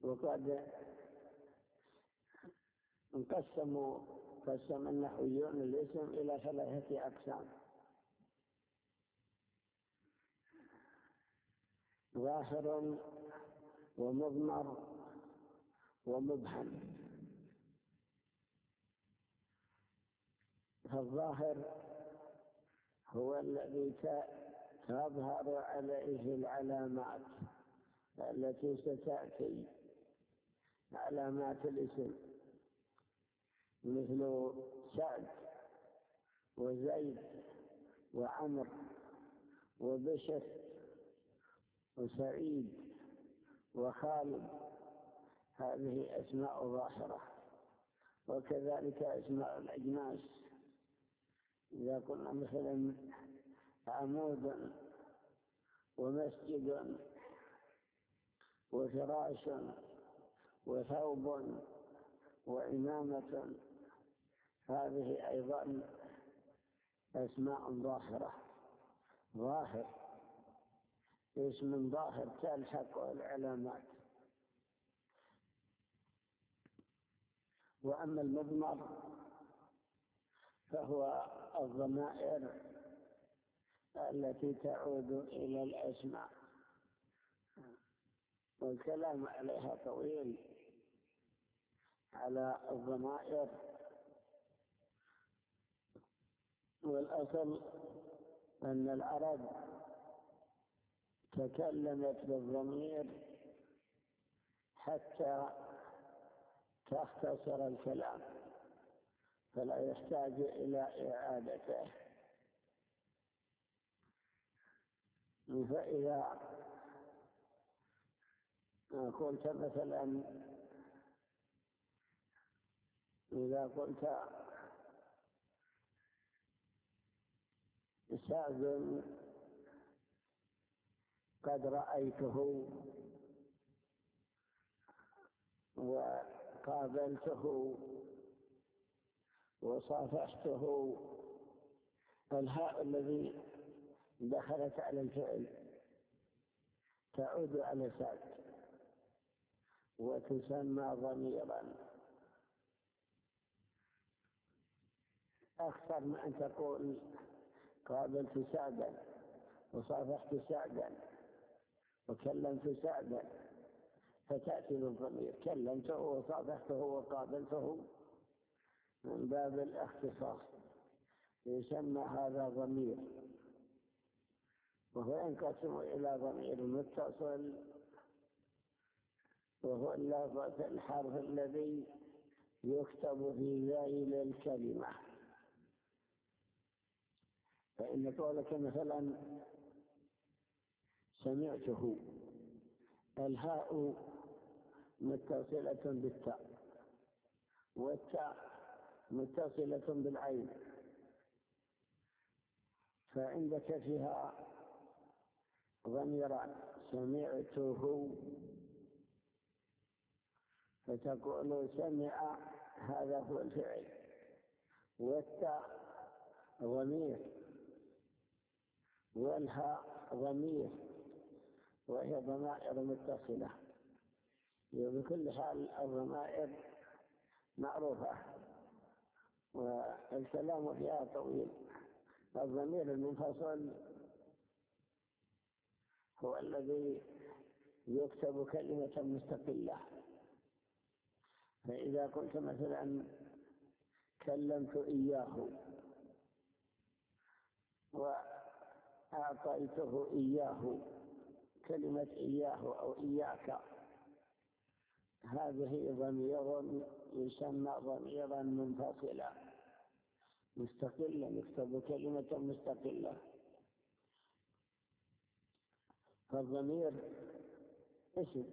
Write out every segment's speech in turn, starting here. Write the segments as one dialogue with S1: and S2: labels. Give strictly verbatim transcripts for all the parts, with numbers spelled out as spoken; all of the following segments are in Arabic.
S1: وقد انقسموا قسم النحويون الاسم إلى ثلاثة أقسام: ظاهر ومضمر ومبهم. فالظاهر هو الذي تظهر عليه العلامات التي ستأتي، علامات الاسم، مثل سعد وزيد وعمر وبشر وسعيد وخالد. هذه أسماء ظاهرة. وكذلك أسماء الأجناس، إذا قلنا مثلا عمود ومسجد وفراش وثوب وإمامة، هذه أيضا أسماء ظاهرة. ظاهر اسم ظاهر تلحقه العلامات. وأما المضمر فهو الضمائر التي تعود إلى الأسماء، والكلام عليها طويل، على الضمائر. والأصل أن العرب تكلمت بالضمير حتى تختصر الكلام، فلا يحتاج إلى إعادته. فإذا قلت مثلا إذا قلت سعد قد رأيته وقابلته وصافحته، الهاء الذي دخلت على الفعل تعود على سعد وتسمى ضميرا، أكثر من أن تقول قابلت سعدا وصافحت سعدا وكلمت سعدا، فتأتي بالضمير. كلمته وصافحته وقابلته من باب الاختصاص، يسمى هذا ضمير. وهو ينقسم إلى ضمير متصل، وهو اللفظ الحرف الذي يكتب في ذيل الكلمة. فإن قولك مثلا سمعته، الهاء متصلة بالتاء، والتاء متصلة بالعين، فعندك فيها ضميران: سمعته، فتقول سمع، هذا هو الفعل، والتاء ضمير والهاء ضمير، وهي ضمائر متصلة. بكل حال الضمائر معروفة والكلام فيها طويل. الضمير المنفصل هو الذي يكتب كلمة مستقلة. فإذا قلت مثلا كلمت إياه وأعطيته إياه، كلمة إياه أو إياك، هذه ضمير يسمى ضميرا منفصلا مستقلا، يكتب كلمة مستقلة. فالضمير اسم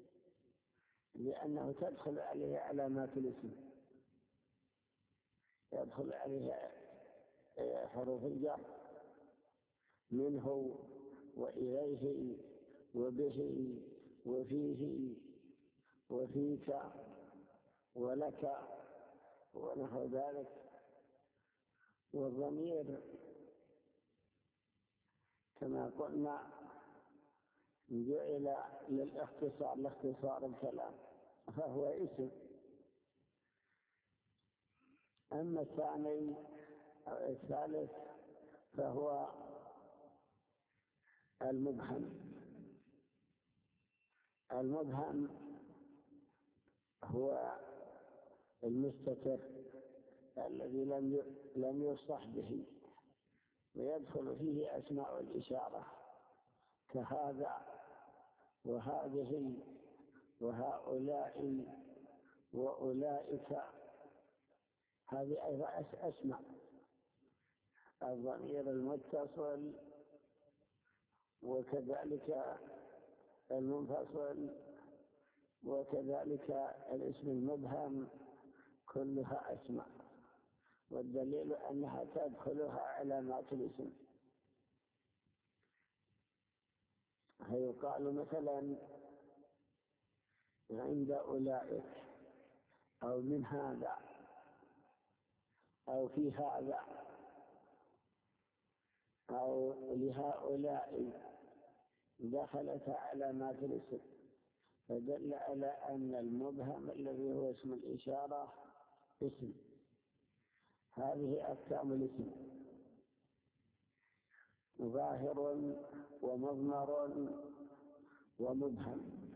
S1: لأنه تدخل عليه علامات الاسم، يدخل عليه حروف الجر، منه وإليه وبه وفيه وفيك ولك ونحو ذلك. والضمير كما قلنا جعل للاختصار لاختصار الكلام فهو اسم. أما الثاني أو الثالث فهو المبهم. المبهم هو المستتر الذي لم لم يصح به، ويدخل فيه أسماء الإشارة كهذا وهذه وهؤلاء وأولئك، هذه أيضا أسماء. الضمير المتصل وكذلك المنفصل وكذلك الاسم المبهم كلها أسماء، والدليل أنها تدخلها علامات الاسم. فيقال مثلا عند أولئك أو من هذا أو في هذا أو لهؤلاء، دخلت علامات الاسم، فدل على أن المبهم الذي هو اسم الإشارة اسم. هذه أقسام الاسم: ظاهر ومضمر ومبهم.